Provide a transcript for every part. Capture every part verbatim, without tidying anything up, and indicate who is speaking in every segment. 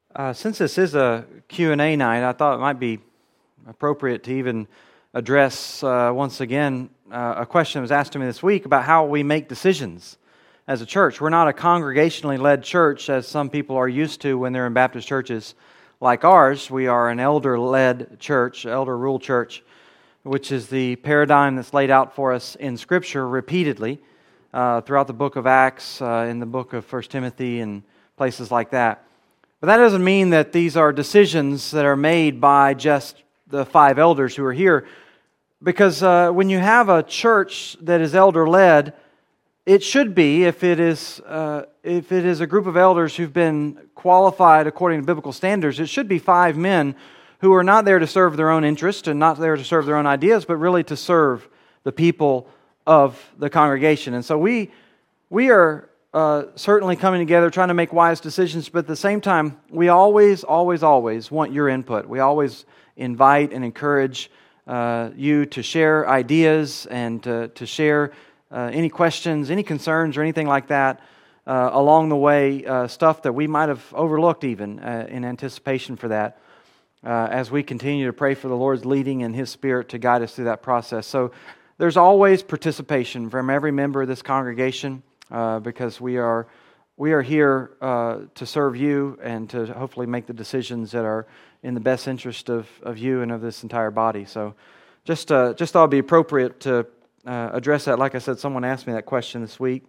Speaker 1: Uh, since this is a Q and A night, I thought it might be appropriate to even address uh, once again uh, a question that was asked to me this week about how we make decisions as a church. We're not a congregationally led church as some people are used to when they're in Baptist churches like ours. We are an elder-led church, elder-ruled church, which is the paradigm that's laid out for us in Scripture repeatedly uh, throughout the book of Acts, uh, in the book of First Timothy, and places like that. But that doesn't mean that these are decisions that are made by just the five elders who are here, because uh, when you have a church that is elder-led, it should be, if it is uh, if it is a group of elders who've been qualified according to biblical standards, it should be five men who are not there to serve their own interest and not there to serve their own ideas, but really to serve the people of the congregation. And so we we are uh, certainly coming together, trying to make wise decisions, but at the same time, we always, always, always want your input. We always invite and encourage uh, you to share ideas and to, to share uh, any questions, any concerns, or anything like that uh, along the way, uh, stuff that we might have overlooked even uh, in anticipation for that. Uh, as we continue to pray for the Lord's leading and His Spirit to guide us through that process. So there's always participation from every member of this congregation uh, because we are we are here uh, to serve you and to hopefully make the decisions that are in the best interest of, of you and of this entire body. So just uh, just thought it'd be appropriate to uh, address that. Like I said, someone asked me that question this week.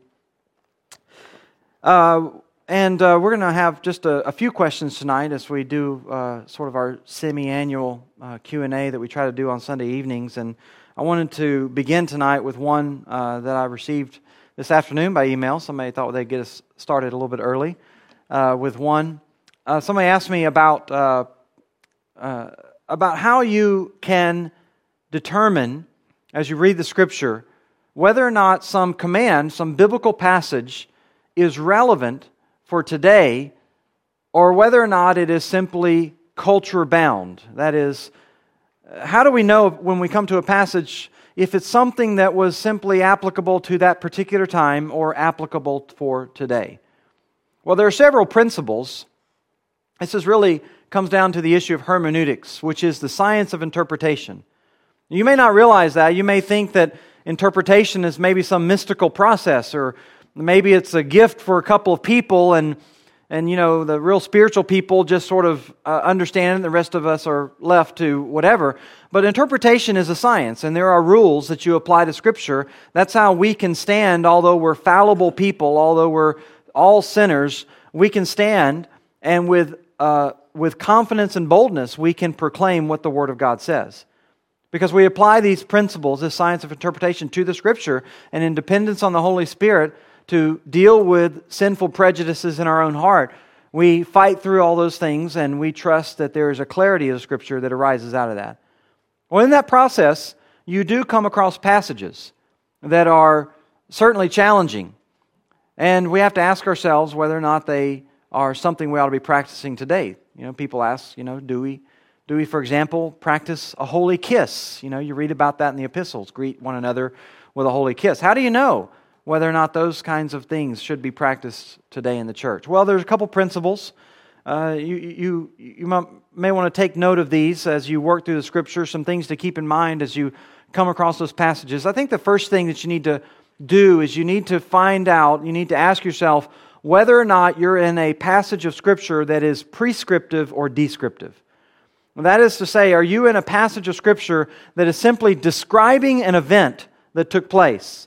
Speaker 1: Uh, And uh, we're going to have just a, a few questions tonight as we do uh, sort of our semi-annual uh, Q and A that we try to do on Sunday evenings. And I wanted to begin tonight with one uh, that I received this afternoon by email. Somebody thought they'd get us started a little bit early uh, with one. Uh, somebody asked me about uh, uh, about how you can determine, as you read the Scripture, whether or not some command, some biblical passage is relevant for today, or whether or not it is simply culture bound. That is, how do we know when we come to a passage if it's something that was simply applicable to that particular time or applicable for today? Well, there are several principles. This is really comes down to the issue of hermeneutics, which is the science of interpretation. You may not realize that. You may think that interpretation is maybe some mystical process, or maybe it's a gift for a couple of people, and and you know the real spiritual people just sort of uh, understand it, and the rest of us are left to whatever. But interpretation is a science, and there are rules that you apply to Scripture. That's how we can stand, although we're fallible people, although we're all sinners, we can stand, and with uh, with confidence and boldness, we can proclaim what the Word of God says. Because we apply these principles, this science of interpretation, to the Scripture, and in dependence on the Holy Spirit, to deal with sinful prejudices in our own heart, we fight through all those things, and we trust that there is a clarity of the Scripture that arises out of that. Well, in that process, you do come across passages that are certainly challenging, and we have to ask ourselves whether or not they are something we ought to be practicing today. You know, people ask, you know, do we, do we, for example, practice a holy kiss? You know, you read about that in the epistles, greet one another with a holy kiss. How do you know whether or not those kinds of things should be practiced today in the church? Well, there's a couple principles. Uh, you you you may want to take note of these as you work through the Scripture, some things to keep in mind as you come across those passages. I think the first thing that you need to do is you need to find out, you need to ask yourself whether or not you're in a passage of Scripture that is prescriptive or descriptive. That is to say, are you in a passage of Scripture that is simply describing an event that took place?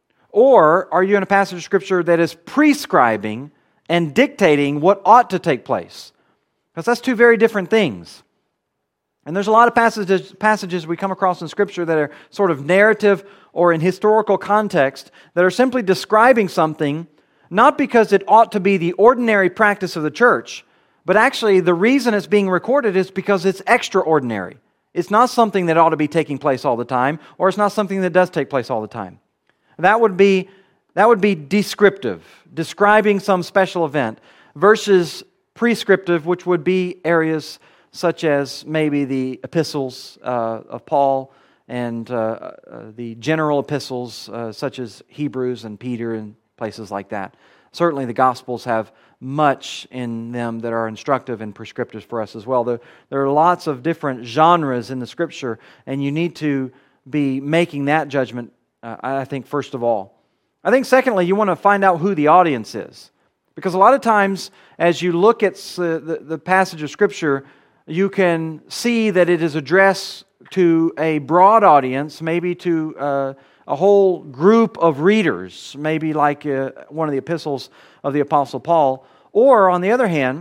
Speaker 1: Or are you in a passage of Scripture that is prescribing and dictating what ought to take place? Because that's two very different things. And there's a lot of passages, passages we come across in Scripture that are sort of narrative or in historical context that are simply describing something, not because it ought to be the ordinary practice of the church, but actually the reason it's being recorded is because it's extraordinary. It's not something that ought to be taking place all the time, or it's not something that does take place all the time. That would be that would be descriptive, describing some special event, versus prescriptive, which would be areas such as maybe the epistles uh, of Paul and uh, uh, the general epistles uh, such as Hebrews and Peter and places like that. certainly the Gospels have much in them that are instructive and prescriptive for us as well. There, there are lots of different genres in the Scripture, and you need to be making that judgment, uh, I think, first of all. I think, secondly, you want to find out who the audience is. Because a lot of times, as you look at the, the passage of Scripture, you can see that it is addressed to a broad audience, maybe to uh, a whole group of readers, maybe like uh, one of the epistles of the Apostle Paul. Or, on the other hand,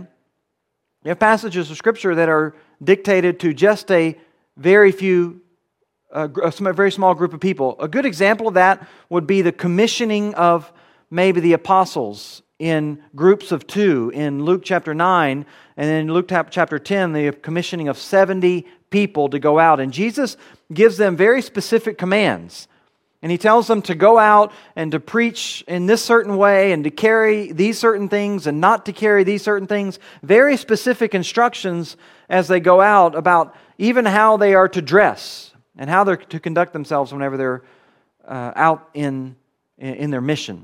Speaker 1: you have passages of Scripture that are dictated to just a very few, uh, a very small group of people. A good example of that would be the commissioning of maybe the apostles in groups of two in Luke chapter nine, and then Luke chapter ten, the commissioning of seventy people to go out. And Jesus gives them very specific commands. And He tells them to go out and to preach in this certain way and to carry these certain things and not to carry these certain things. Very specific instructions as they go out about even how they are to dress and how they're to conduct themselves whenever they're uh, out in, in their mission.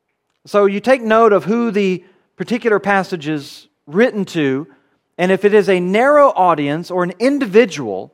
Speaker 1: So you take note of who the particular passage is written to, and if it is a narrow audience or an individual,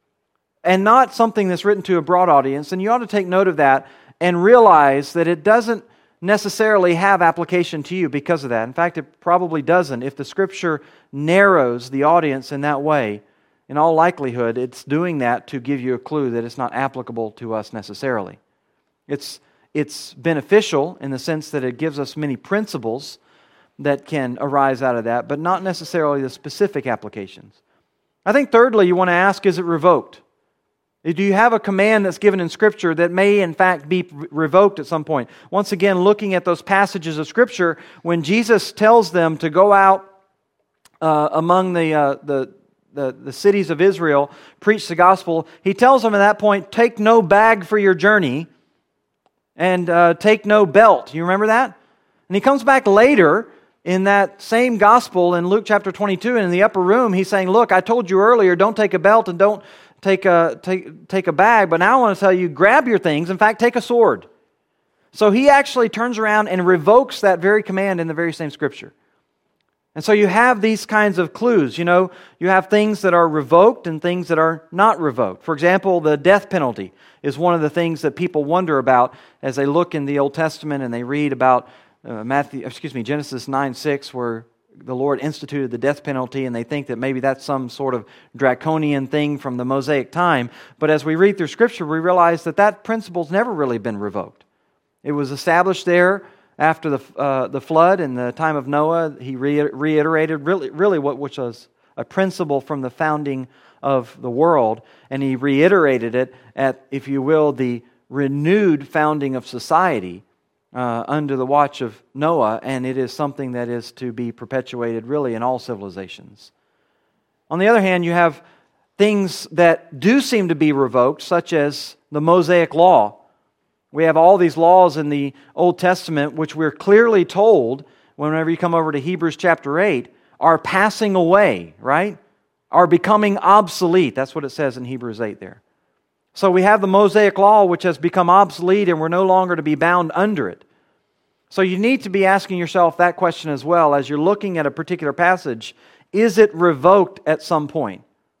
Speaker 1: and not something that's written to a broad audience, then you ought to take note of that and realize that it doesn't necessarily have application to you because of that. In fact, it probably doesn't. If the Scripture narrows the audience in that way, in all likelihood, it's doing that to give you a clue that it's not applicable to us necessarily. It's It's beneficial in the sense that it gives us many principles that can arise out of that, but not necessarily the specific applications. I think thirdly, you want to ask, is it revoked? Do you have a command that's given in Scripture that may in fact be revoked at some point? Once again, looking at those passages of Scripture, when Jesus tells them to go out uh, among the, uh, the, the, the cities of Israel, preach the gospel, He tells them at that point, take no bag for your journey, and uh, take no belt. You remember that? And He comes back later in that same gospel in Luke chapter twenty-two, and in the upper room, He's saying, look, I told you earlier, don't take a belt and don't take a, take, take a bag, but now I want to tell you, grab your things. In fact, take a sword. So He actually turns around and revokes that very command in the very same Scripture. And so you have these kinds of clues. You know, you have things that are revoked and things that are not revoked. For example, the death penalty is one of the things that people wonder about as they look in the Old Testament and they read about uh, Matthew, excuse me, Genesis nine six, where the Lord instituted the death penalty, and they think that maybe that's some sort of draconian thing from the Mosaic time. But as we read through Scripture, we realize that that principle's never really been revoked. It was established there after the uh, the flood in the time of Noah. He re- reiterated really, really what which was a principle from the founding of the world, and He reiterated it at, if you will, the renewed founding of society uh, under the watch of Noah, and it is something that is to be perpetuated really in all civilizations. On the other hand, you have things that do seem to be revoked, such as the Mosaic Law. We have all these laws in the Old Testament which we're clearly told, whenever you come over to Hebrews chapter eight, are passing away, right? Are becoming obsolete. That's what it says in Hebrews eight there. So we have the Mosaic Law which has become obsolete and we're no longer to be bound under it. So you need to be asking yourself that question as well as you're looking at a particular passage. Is it revoked at some point?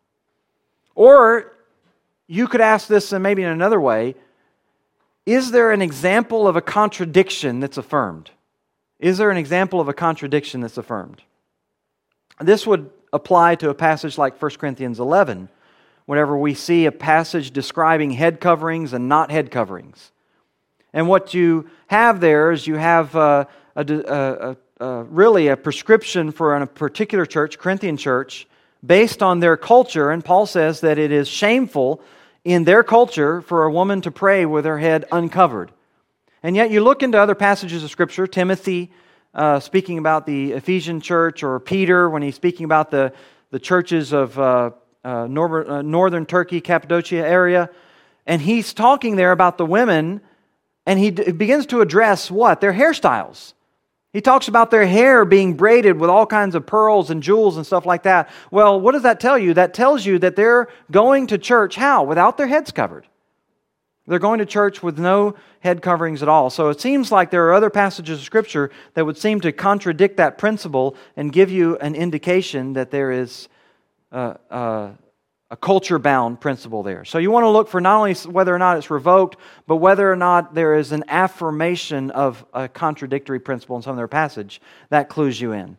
Speaker 1: Or you could ask this and maybe in another way, is there an example of a contradiction that's affirmed? Is there an example of a contradiction that's affirmed? This would apply to a passage like First Corinthians eleven, whenever we see a passage describing head coverings and not head coverings. And what you have there is you have uh, a, a, a, a, really a prescription for a particular church, Corinthian church, based on their culture, and Paul says that it is shameful in their culture for a woman to pray with her head uncovered. And yet you look into other passages of Scripture, Timothy uh, speaking about the Ephesian church, or Peter when he's speaking about the, the churches of uh, uh, nor- uh, northern Turkey, Cappadocia area, and he's talking there about the women, and he d- begins to address what? Their hairstyles. He talks about their hair being braided with all kinds of pearls and jewels and stuff like that. Well, what does that tell you? That tells you that they're going to church how? Without their heads covered. They're going to church with no head coverings at all. So it seems like there are other passages of Scripture that would seem to contradict that principle and give you an indication that there is uh, uh, a culture-bound principle there. So you want to look for not only whether or not it's revoked, but whether or not there is an affirmation of a contradictory principle in some of their passage. That clues you in.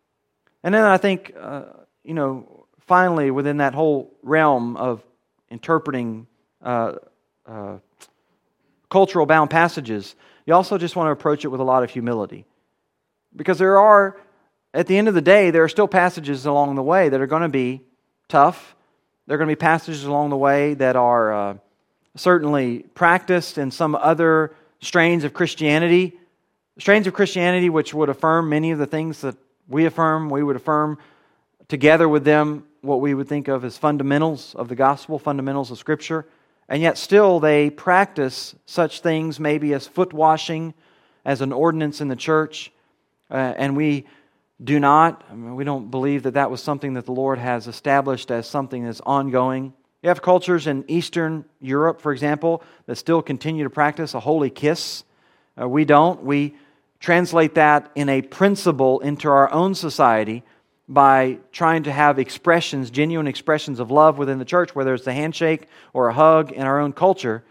Speaker 1: And then I think, uh, you know, finally, within that whole realm of interpreting uh, uh, cultural-bound passages, you also just want to approach it with a lot of humility. Because there are, at the end of the day, there are still passages along the way that are going to be tough. There are going to be passages along the way that are uh, certainly practiced in some other strains of Christianity. Strains of Christianity which would affirm many of the things that we affirm. We would affirm together with them what we would think of as fundamentals of the gospel, fundamentals of Scripture. And yet still they practice such things maybe as foot washing, as an ordinance in the church. Uh, and we do not, I mean, we don't believe that that was something that the Lord has established as something that's ongoing. You have cultures in Eastern Europe, for example, that still continue to practice a holy kiss. Uh, we don't. We translate that in a principle into our own society by trying to have expressions, genuine expressions of love within the church, whether it's a handshake or a hug in our own culture.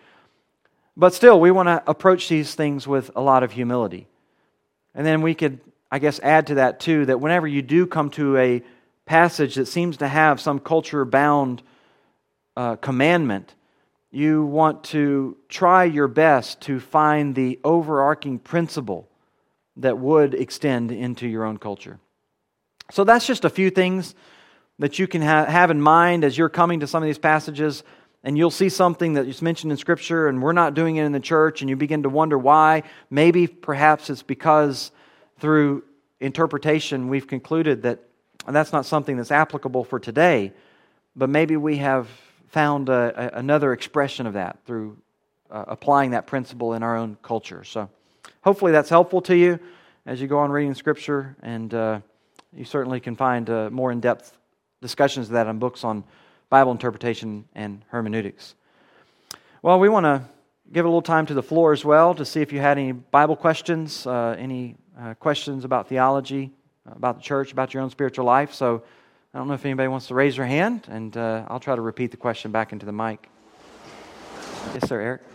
Speaker 1: But still, we want to approach these things with a lot of humility. And then we could, I guess, add to that too, that whenever you do come to a passage that seems to have some culture-bound uh, commandment, you want to try your best to find the overarching principle that would extend into your own culture. So that's just a few things that you can ha- have in mind as you're coming to some of these passages, and you'll see something that is mentioned in Scripture and we're not doing it in the church, and you begin to wonder why. Maybe perhaps it's because through interpretation we've concluded that that's not something that's applicable for today, but maybe we have found a, a, another expression of that through uh, applying that principle in our own culture. So hopefully that's helpful to you as you go on reading Scripture, and uh, you certainly can find uh, more in-depth discussions of that in books on Bible interpretation and hermeneutics. Well, we want to give a little time to the floor as well to see if you had any Bible questions, uh, any uh, questions about theology, about the church, about your own spiritual life. So I don't know if anybody wants to raise their hand, and uh, I'll try to repeat the question back into the mic. Yes, sir, Eric?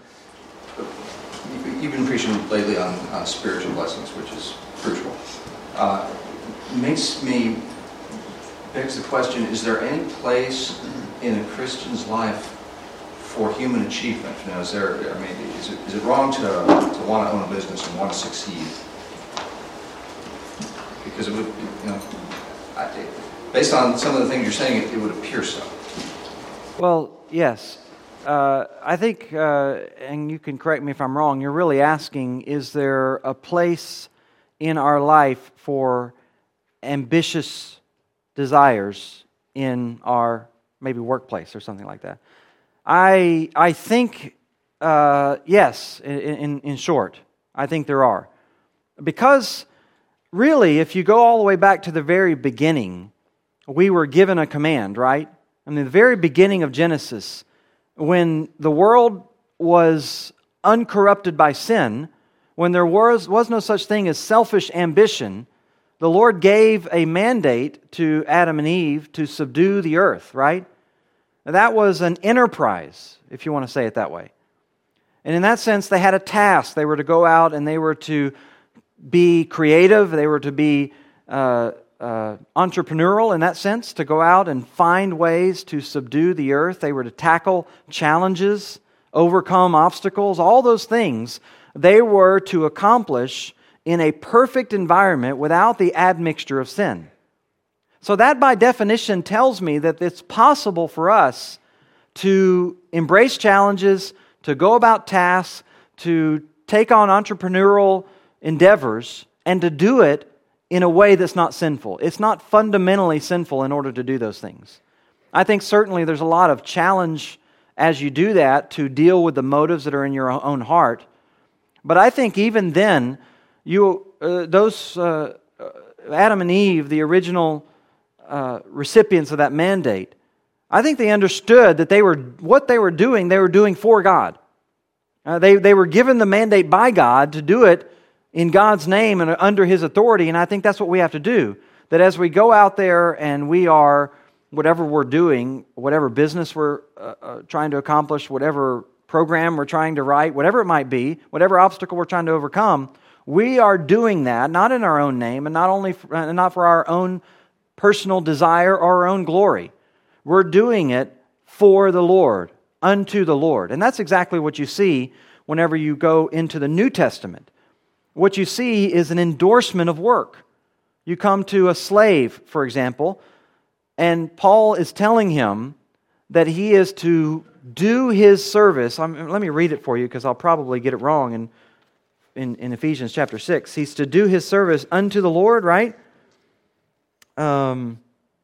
Speaker 2: You've been preaching lately on uh, spiritual blessings, which is crucial. Uh, makes me, begs the question, is there any place in a Christian's life for human achievement? You know, is there, I mean, is it, is it wrong to, to want to own a business and want to succeed? Because it would, you know, I, based on some of the things you're saying, it, it would appear so.
Speaker 1: Well, yes. Uh, I think, uh, and you can correct me if I'm wrong, you're really asking, is there a place in our life for ambitious desires in our maybe workplace or something like that? I I think, uh, yes, in, in, in short, I think there are. Because really, if you go all the way back to the very beginning, we were given a command, right? I mean, the very beginning of Genesis, when the world was uncorrupted by sin, when there was, was no such thing as selfish ambition, the Lord gave a mandate to Adam and Eve to subdue the earth, right? Now, that was an enterprise, if you want to say it that way. And in that sense, they had a task. They were to go out and they were to be creative. They were to be uh, uh, entrepreneurial in that sense, to go out and find ways to subdue the earth. They were to tackle challenges, overcome obstacles, all those things they were to accomplish in a perfect environment without the admixture of sin. So that by definition tells me that it's possible for us to embrace challenges, to go about tasks, to take on entrepreneurial endeavors, and to do it in a way that's not sinful. It's not fundamentally sinful in order to do those things. I think certainly there's a lot of challenge as you do that to deal with the motives that are in your own heart. But I think even then, you uh, those uh, Adam and Eve, the original uh, recipients of that mandate, I think they understood that they were what they were doing, they were doing for God. Uh, they, they were given the mandate by God to do it in God's name and under His authority, and I think that's what we have to do. That as we go out there and we are, whatever we're doing, whatever business we're uh, uh, trying to accomplish, whatever program we're trying to write, whatever it might be, whatever obstacle we're trying to overcome, we are doing that not in our own name and not only for, uh, not for our own personal desire or our own glory. We're doing it for the Lord, unto the Lord. And that's exactly what you see whenever you go into the New Testament. What you see is an endorsement of work. You come to a slave, for example, and Paul is telling him that he is to do his service. I'm, let me read it for you because I'll probably get it wrong in, in, in Ephesians chapter six. He's to do his service unto the Lord, right? Um,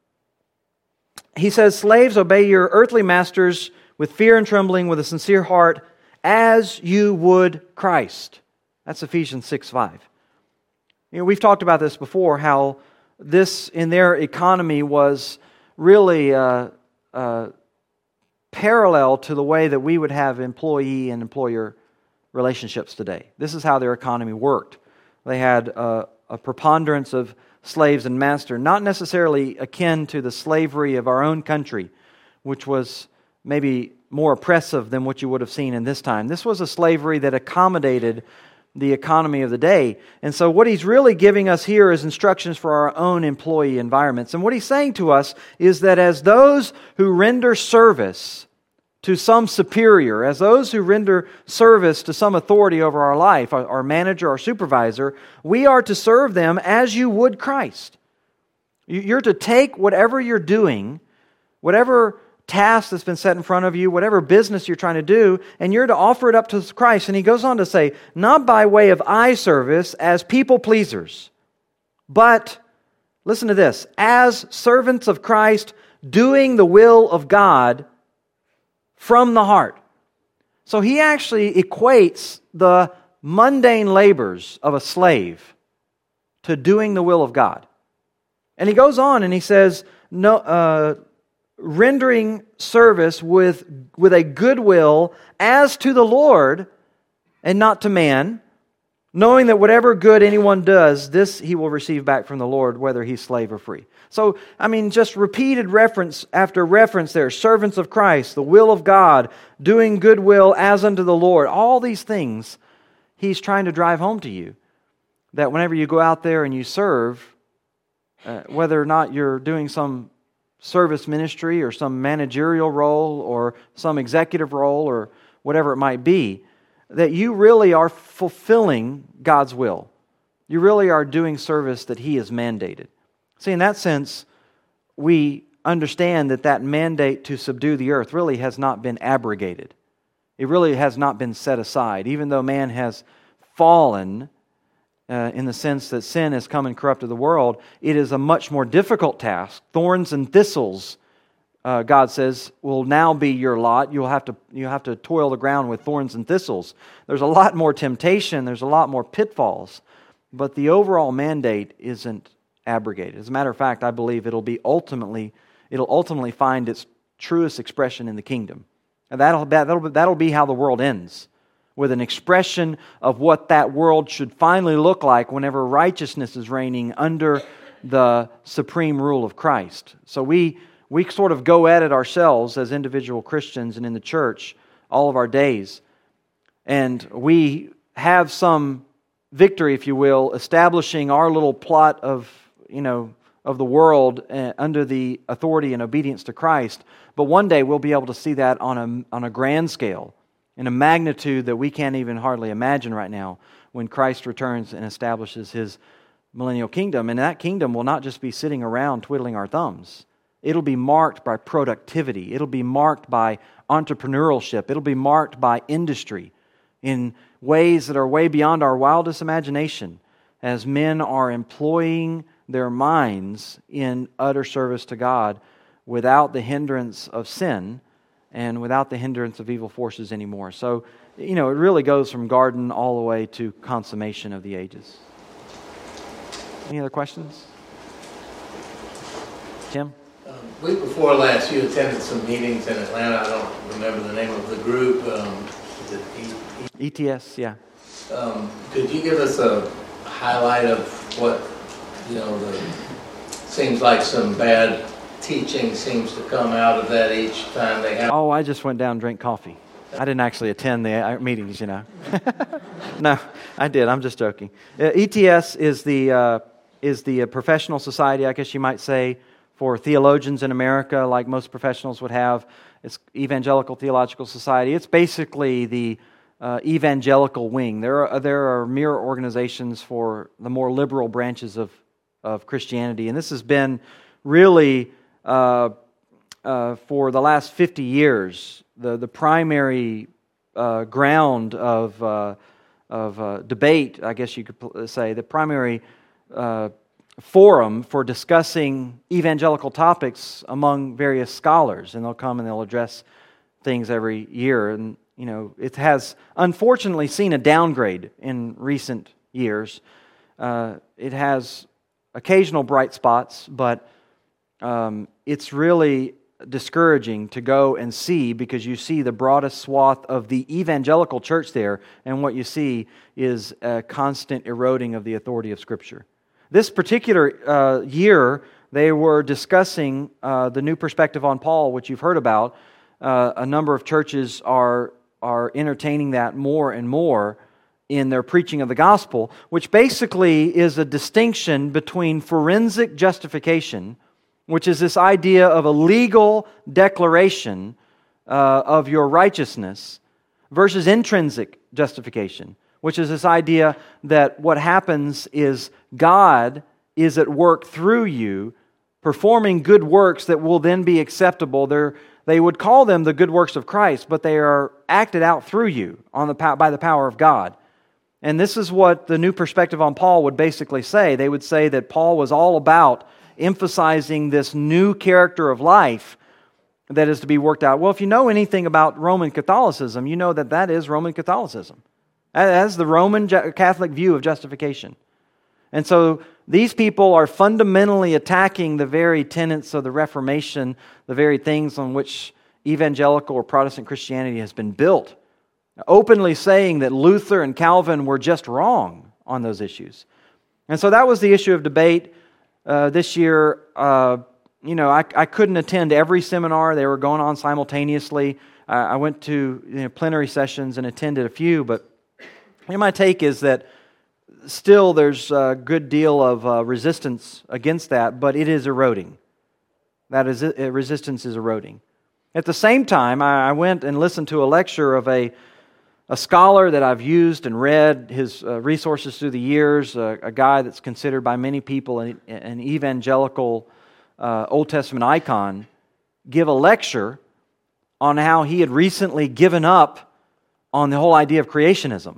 Speaker 1: he says, slaves, obey your earthly masters with fear and trembling, with a sincere heart, as you would Christ. That's Ephesians six five. You know, we've talked about this before, how this in their economy was really uh, uh, parallel to the way that we would have employee and employer relationships today. This is how their economy worked. They had uh, a preponderance of slaves and master, not necessarily akin to the slavery of our own country, which was maybe more oppressive than what you would have seen in this time. This was a slavery that accommodated the economy of the day. And so what he's really giving us here is instructions for our own employee environments. And what he's saying to us is that as those who render service to some superior, as those who render service to some authority over our life, our, our manager, our supervisor, we are to serve them as you would Christ. You're to take whatever you're doing, whatever task that's been set in front of you, whatever business you're trying to do, and you're to offer it up to Christ. And he goes on to say, not by way of eye service as people pleasers, but, listen to this, as servants of Christ, doing the will of God from the heart. So he actually equates the mundane labors of a slave to doing the will of God. And he goes on and he says, no, uh, rendering service with, with a good will as to the Lord and not to man, knowing that whatever good anyone does, this he will receive back from the Lord, whether he's slave or free. So, I mean, just repeated reference after reference there. Servants of Christ, the will of God, doing good will as unto the Lord. All these things he's trying to drive home to you. That whenever you go out there and you serve, uh, whether or not you're doing some service ministry or some managerial role or some executive role or whatever it might be, that you really are fulfilling God's will. You really are doing service that He has mandated. See, in that sense, we understand that that mandate to subdue the earth really has not been abrogated. It really has not been set aside. Even though man has fallen uh, in the sense that sin has come and corrupted the world, it is a much more difficult task. Thorns and thistles, uh, God says, will now be your lot. You'll have to you'll have to toil the ground with thorns and thistles. There's a lot more temptation. There's a lot more pitfalls. But the overall mandate isn't abrogated. As a matter of fact, I believe it'll be ultimately it'll ultimately find its truest expression in the kingdom. And that'll that'll that'll be how the world ends, with an expression of what that world should finally look like whenever righteousness is reigning under the supreme rule of Christ. So we we sort of go at it ourselves as individual Christians and in the church all of our days, and we have some victory, if you will, establishing our little plot of you know, of the world uh, under the authority and obedience to Christ. But one day we'll be able to see that on a, on a grand scale, in a magnitude that we can't even hardly imagine right now, when Christ returns and establishes His millennial kingdom. And that kingdom will not just be sitting around twiddling our thumbs. It'll be marked by productivity. It'll be marked by entrepreneurship. It'll be marked by industry in ways that are way beyond our wildest imagination, as men are employing their minds in utter service to God without the hindrance of sin and without the hindrance of evil forces anymore. So, you know, it really goes from garden all the way to consummation of the ages. Any other questions? Tim?
Speaker 3: Um, week before last, you attended some meetings in Atlanta. I don't remember the name of the group. Um, Is it E-
Speaker 1: E T S, yeah.
Speaker 3: Um, could you give us a highlight of what, you know, the, seems like some bad teaching seems to come out of that each time they have?
Speaker 1: Oh, I just went down and drank coffee. I didn't actually attend the uh, meetings, you know. No, I did. I'm just joking. Uh, E T S is the uh, is the uh, professional society, I guess you might say, for theologians in America, like most professionals would have. It's Evangelical Theological Society. It's basically the uh, evangelical wing. There are there are mirror organizations for the more liberal branches of of Christianity, and this has been really uh, uh, for the last fifty years the the primary uh, ground of uh, of uh, debate, I guess you could say, the primary uh, forum for discussing evangelical topics among various scholars, and they'll come and they'll address things every year. And you know, it has unfortunately seen a downgrade in recent years. Uh, it has occasional bright spots, but um, it's really discouraging to go and see, because you see the broadest swath of the evangelical church there, and what you see is a constant eroding of the authority of Scripture. This particular uh, year, they were discussing uh, the new perspective on Paul, which you've heard about. Uh, a number of churches are are entertaining that more and more in their preaching of the gospel, which basically is a distinction between forensic justification, which is this idea of a legal declaration uh, of your righteousness, versus intrinsic justification, which is this idea that what happens is God is at work through you, performing good works that will then be acceptable. They're, they would call them the good works of Christ, but they are acted out through you on the by the power of God. And this is what the new perspective on Paul would basically say. They would say that Paul was all about emphasizing this new character of life that is to be worked out. Well, if you know anything about Roman Catholicism, you know that that is Roman Catholicism. That is the Roman Catholic view of justification. And so these people are fundamentally attacking the very tenets of the Reformation, the very things on which evangelical or Protestant Christianity has been built, openly saying that Luther and Calvin were just wrong on those issues. And so that was the issue of debate uh, this year. Uh, you know, I, I couldn't attend every seminar. They were going on simultaneously. I, I went to you know, plenary sessions and attended a few, but my take is that still there's a good deal of uh, resistance against that, but it is eroding. That is, uh, resistance is eroding. At the same time, I, I went and listened to a lecture of a A scholar that I've used and read his uh, resources through the years, uh, a guy that's considered by many people an, an evangelical uh, Old Testament icon, give a lecture on how he had recently given up on the whole idea of creationism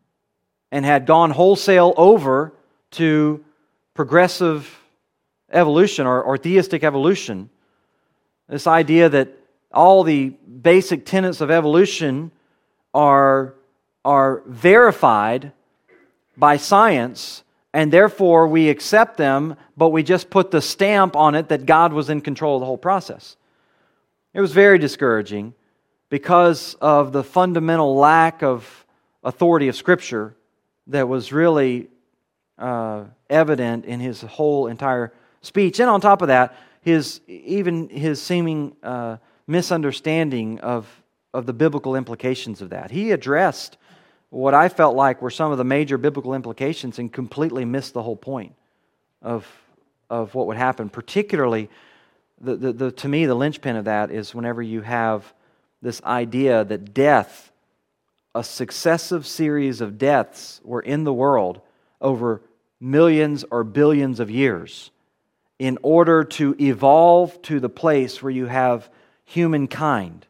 Speaker 1: and had gone wholesale over to progressive evolution or, or theistic evolution. This idea that all the basic tenets of evolution are, are verified by science, and therefore we accept them, but we just put the stamp on it that God was in control of the whole process. It was very discouraging because of the fundamental lack of authority of Scripture that was really uh, evident in his whole entire speech. And on top of that, his even his seeming uh, misunderstanding of of the biblical implications of that. He addressed what I felt like were some of the major biblical implications and completely missed the whole point of, of what would happen. Particularly, the, the, the, to me, the linchpin of that is whenever you have this idea that death, a successive series of deaths were in the world over millions or billions of years in order to evolve to the place where you have humankind.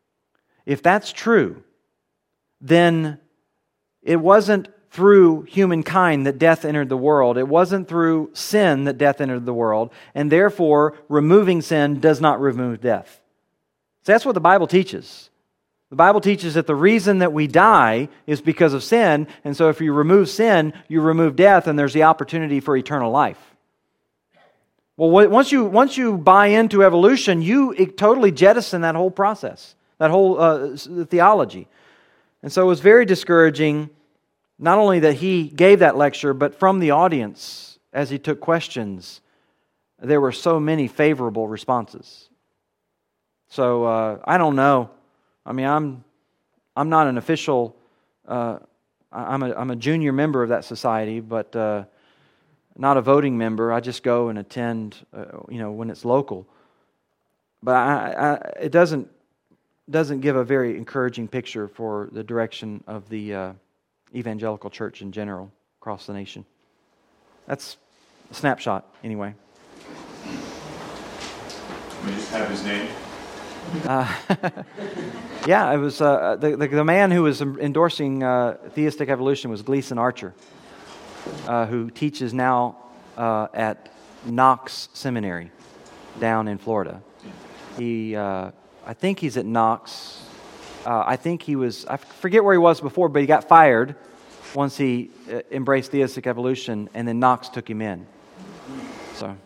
Speaker 1: If that's true, then it wasn't through humankind that death entered the world. It wasn't through sin that death entered the world, and therefore removing sin does not remove death. So that's what the Bible teaches. The Bible teaches that the reason that we die is because of sin, and so if you remove sin, you remove death, and there's the opportunity for eternal life. Well, once you once you buy into evolution, you totally jettison that whole process. That whole uh, theology. And so it was very discouraging, not only that he gave that lecture, but from the audience, as he took questions, there were so many favorable responses. So uh, I don't know. I mean, I'm I'm not an official. Uh, I'm a I'm a junior member of that society, but uh, not a voting member. I just go and attend, uh, you know, when it's local. But I, I, it doesn't doesn't give a very encouraging picture for the direction of the uh, evangelical church in general across the nation. That's a snapshot, anyway.
Speaker 4: Can we just have his name?
Speaker 1: Uh, yeah, it was uh, the, the the man who was endorsing uh, theistic evolution was Gleason Archer, uh, who teaches now uh, at Knox Seminary down in Florida. He, uh, I think he's at Knox. Uh, I think he was. I forget where he was before, but he got fired once he uh, embraced theistic evolution, and then Knox took him in. So,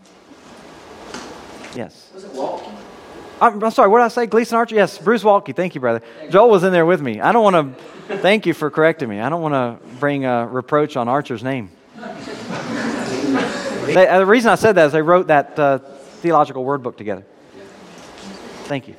Speaker 1: yes.
Speaker 2: Was it Walton?
Speaker 1: I'm, I'm sorry, what did I say? Gleason Archer? Yes, Bruce Waltke. Thank you, brother. Joel was in there with me. I don't want to, thank you for correcting me. I don't want to bring a reproach on Archer's name. They, uh, the reason I said that is they wrote that uh, theological word book together. Thank you.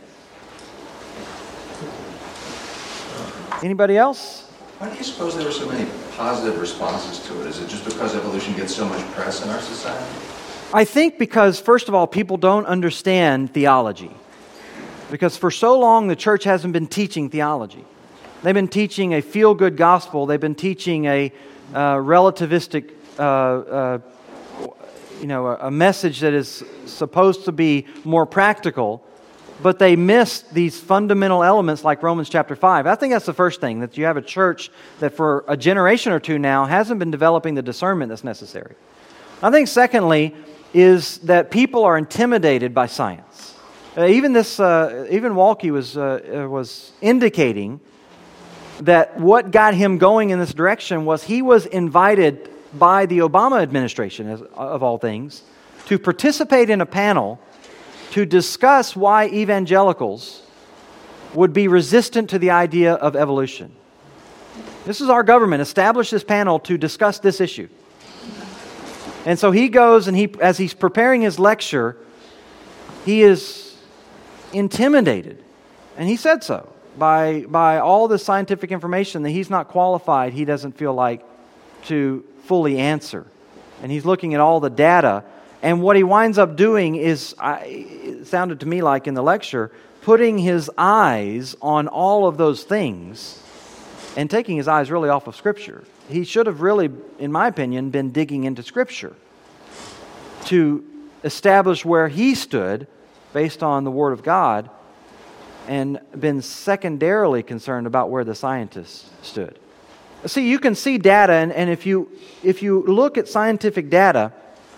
Speaker 1: Anybody else?
Speaker 2: Why do you suppose there were so many positive responses to it? Is it just because evolution gets so much press in our society?
Speaker 1: I think because, first of all, people don't understand theology. Because for so long, the church hasn't been teaching theology. They've been teaching a feel-good gospel. They've been teaching a uh, relativistic, uh, uh, you know, a, a message that is supposed to be more practical. But they missed these fundamental elements like Romans chapter five. I think that's the first thing, that you have a church that for a generation or two now hasn't been developing the discernment that's necessary. I think secondly is that people are intimidated by science. Uh, even this, uh, even Waltke was uh, was indicating that what got him going in this direction was he was invited by the Obama administration, as, of all things, to participate in a panel to discuss why evangelicals would be resistant to the idea of evolution. This is our government established this panel to discuss this issue. And so he goes and he, as he's preparing his lecture, he is intimidated. And he said so by, by all the scientific information that he's not qualified, he doesn't feel like, to fully answer. And he's looking at all the data. And what he winds up doing is, I, it sounded to me like in the lecture, putting his eyes on all of those things and taking his eyes really off of Scripture. He should have really, in my opinion, been digging into Scripture to establish where he stood based on the Word of God and been secondarily concerned about where the scientists stood. See, you can see data, and, and if you if you look at scientific data,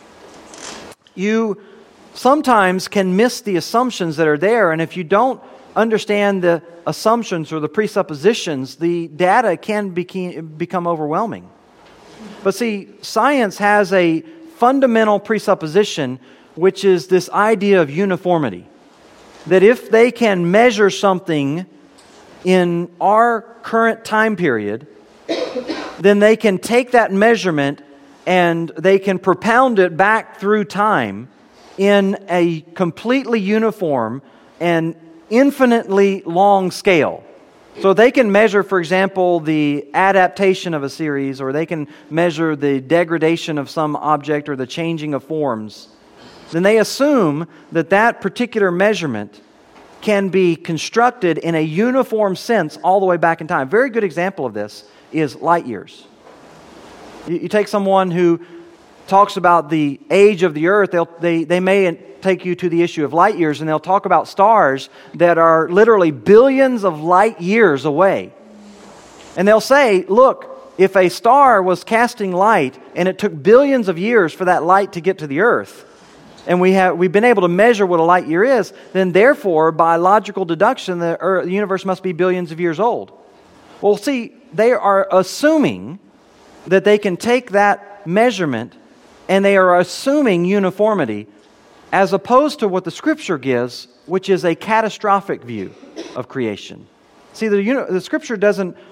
Speaker 1: you sometimes can miss the assumptions that are there, and if you don't understand the assumptions or the presuppositions, the data can beca- become overwhelming. But see, science has a fundamental presupposition, which is this idea of uniformity. That if they can measure something in our current time period, then they can take that measurement and they can propound it back through time in a completely uniform and infinitely long scale. So they can measure, for example, the adaptation of a series, or they can measure the degradation of some object or the changing of forms. Then they assume that that particular measurement can be constructed in a uniform sense all the way back in time. A very good example of this is light years. You, you take someone who talks about the age of the earth, they'll, they, they may take you to the issue of light years, and they'll talk about stars that are literally billions of light years away. And they'll say, look, if a star was casting light and it took billions of years for that light to get to the earth, and we have, we've been able to measure what a light year is, then therefore, by logical deduction, the, earth, the universe must be billions of years old. Well, see, they are assuming that they can take that measurement and they are assuming uniformity, as opposed to what the Scripture gives, which is a catastrophic view of creation. See, the, the Scripture doesn't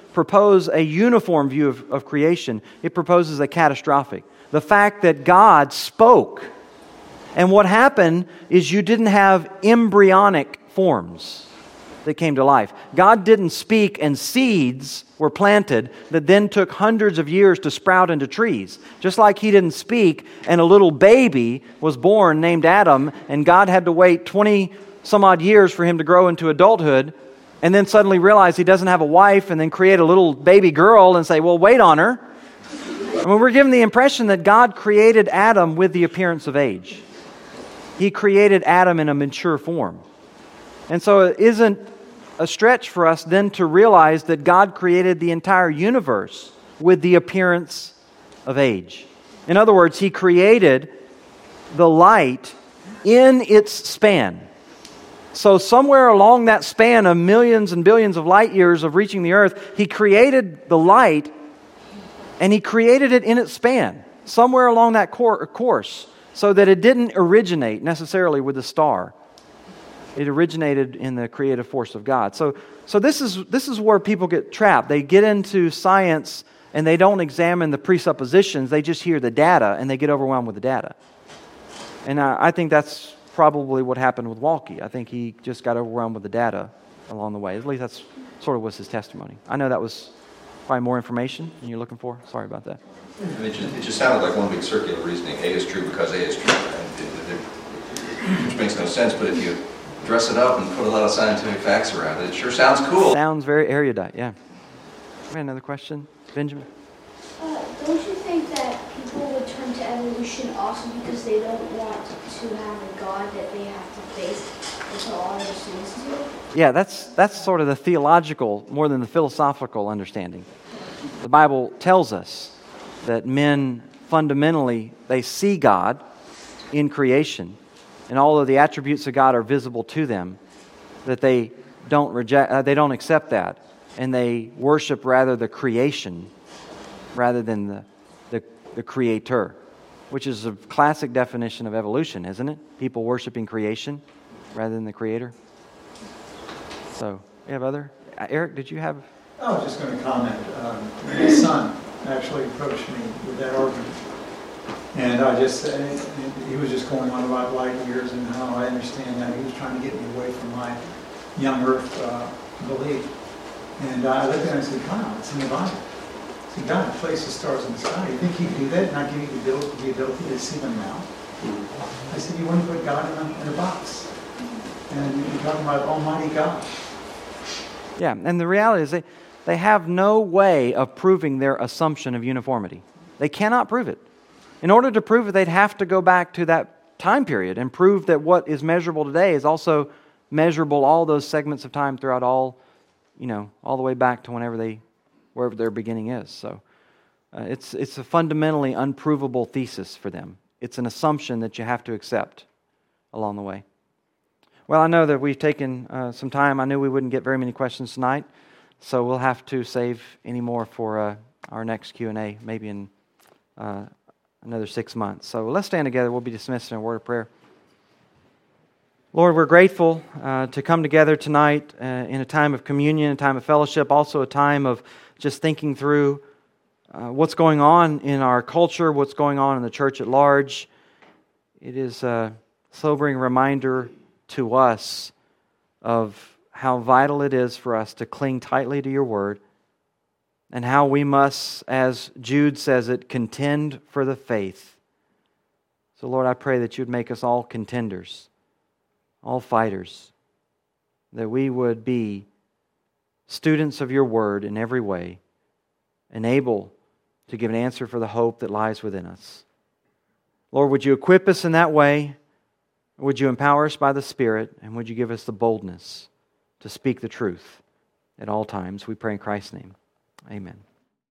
Speaker 1: propose a uniform view of, of creation. It proposes a catastrophic. The fact that God spoke. And what happened is you didn't have embryonic forms that came to life. God didn't speak and seeds were planted that then took hundreds of years to sprout into trees. Just like He didn't speak and a little baby was born named Adam and God had to wait twenty some odd years for him to grow into adulthood and then suddenly realize He doesn't have a wife and then create a little baby girl and say, well, wait on her. I mean, we're given the impression that God created Adam with the appearance of age. He created Adam in a mature form. And so it isn't a stretch for us then to realize that God created the entire universe with the appearance of age. In other words, He created the light in its span. So somewhere along that span of millions and billions of light years of reaching the earth, He created the light and He created it in its span, somewhere along that course, so that it didn't originate necessarily with the star. It originated in the creative force of God. So, so this is this is where people get trapped. They get into science and they don't examine the presuppositions. They just hear the data and they get overwhelmed with the data. And I, I think that's probably what happened with Walke. I think he just got overwhelmed with the data along the way. At least that's sort of was his testimony. I know that was probably more information than you're looking for. Sorry about that.
Speaker 2: And it just, it just sounded like one big circular reasoning. A is true because A is true, and it, it, it, which makes no sense. But if you dress it up and put a lot of scientific facts around it, it sure sounds cool.
Speaker 1: Sounds very erudite, yeah. We had another question, Benjamin?
Speaker 5: Uh, don't you think that people would turn to evolution also because they don't want to have a God that they have to face until all their sins to?
Speaker 1: Yeah, that's that's sort of the theological more than the philosophical understanding. The Bible tells us that men fundamentally, they see God in creation, and all of the attributes of God are visible to them, that they don't reject, uh, they don't accept that, and they worship rather the creation rather than the, the the Creator, which is a classic definition of evolution, isn't it? People worshiping creation rather than the Creator. So, you have other? Uh, Eric, did you have?
Speaker 6: I was just going to comment. Um, my son actually approached me with that argument. And I just said, he was just going on about light years and how I understand that. He was trying to get me away from my young earth uh, belief. And I looked at him and said, wow, it's in the Bible. I said, God placed the stars in the sky. You think He'd do that and not give you the ability, the ability to see them now? I said, you want to put God in a, in a box. And you're talking about Almighty God.
Speaker 1: Yeah, and the reality is they, they have no way of proving their assumption of uniformity. They cannot prove it. In order to prove it, they'd have to go back to that time period and prove that what is measurable today is also measurable all those segments of time throughout all, you know, all the way back to whenever they, wherever their beginning is. So uh, it's it's a fundamentally unprovable thesis for them. It's an assumption that you have to accept along the way. Well, I know that we've taken uh, some time. I knew we wouldn't get very many questions tonight, so we'll have to save any more for uh, our next Q and A, maybe in uh, another six months. So let's stand together. We'll be dismissed in a word of prayer. Lord, we're grateful uh, to come together tonight uh, in a time of communion, a time of fellowship, also a time of just thinking through uh, what's going on in our culture, what's going on in the church at large. It is a sobering reminder to us of how vital it is for us to cling tightly to Your Word, and how we must, as Jude says it, contend for the faith. So Lord, I pray that You'd make us all contenders, all fighters, that we would be students of Your Word in every way, and able to give an answer for the hope that lies within us. Lord, would You equip us in that way? Would You empower us by the Spirit? And would You give us the boldness to speak the truth at all times? We pray in Christ's name. Amen.